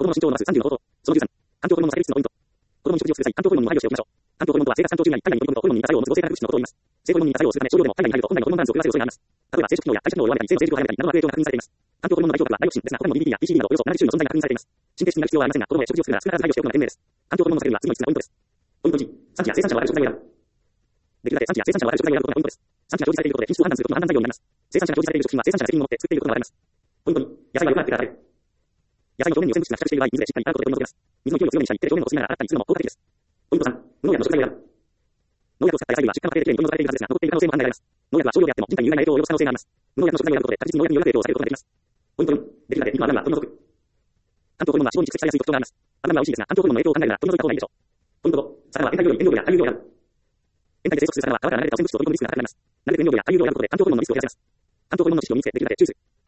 供の身長を伸ばす35法。その13。環境ホルモンの避ける質のポイント。子供に食事をする際、環境ホルモンにも配慮しておきましょう。環境ホルモンとは生活環境中にあり、体内にポリゴンとホルモンに似た作用を持つ合成化学物質のことを言います。生ホルモンに似た作用をするため、少量でも体内に入ると本来のホルモンバランスを崩す恐れがあります。例えば、生殖機能や代謝機能を弱めたり、性の成熟を早めたりなどの悪影響が確認されています。環境ホルモンの代表格はダイオキシンですが、他にも DDT や PCD などおよそ70種類の存在が確認されています。神経質になる必要はありませんが、子供へ食事をするなら少なからず配慮しておくのが賢明です。環境ホルモンの避けるには次の5つがポイントです。ポイント1、産地や生産者を割る食材を選ぶ。できるだけ産地や生産者を割る食材を選ぶことがポイントです。産地が表示されていることで品質を判断することの判断材料になります。生産者が表示されている食品は生産者が責任を持って作っていることが分かります。ポイント2、野菜はよくなってから食べる。野菜の表面に汚染物質が付着している場合、水でしっかり洗うことで取り除けます。水の勢いを強めにしたり、手で表面をこすりながら洗ったりするのも効果的です。ポイント3、無農薬の食材を選ぶ。農薬を使った野菜には出荷の過程できれいに取り除かれているはずですが、残っている可能性も考えられます。農薬は少量であっても人体に有害な影響を及ぼす可能性があります。無農薬の食材を選ぶことで確実に農薬による影響を抑えることができます。ポイント4、できるだけ肉の油は取り除く。環境ホルモンは脂肪に蓄積されやすい特徴があります。油は美味しいですが、環境ホルモンの影響を考えながら取り除いた方がいいでしょう。ポイント5、魚は塩体より塩分や対流量を選ぶ。塩体で生息する魚は川から流れた汚染物質を取り込むリスクが高くなります。なるべく塩分や対流量を選ぶことで環境ホルモンのリスクを減らせます。環境ホルモンの知識を身につけ、できるだけ注意する。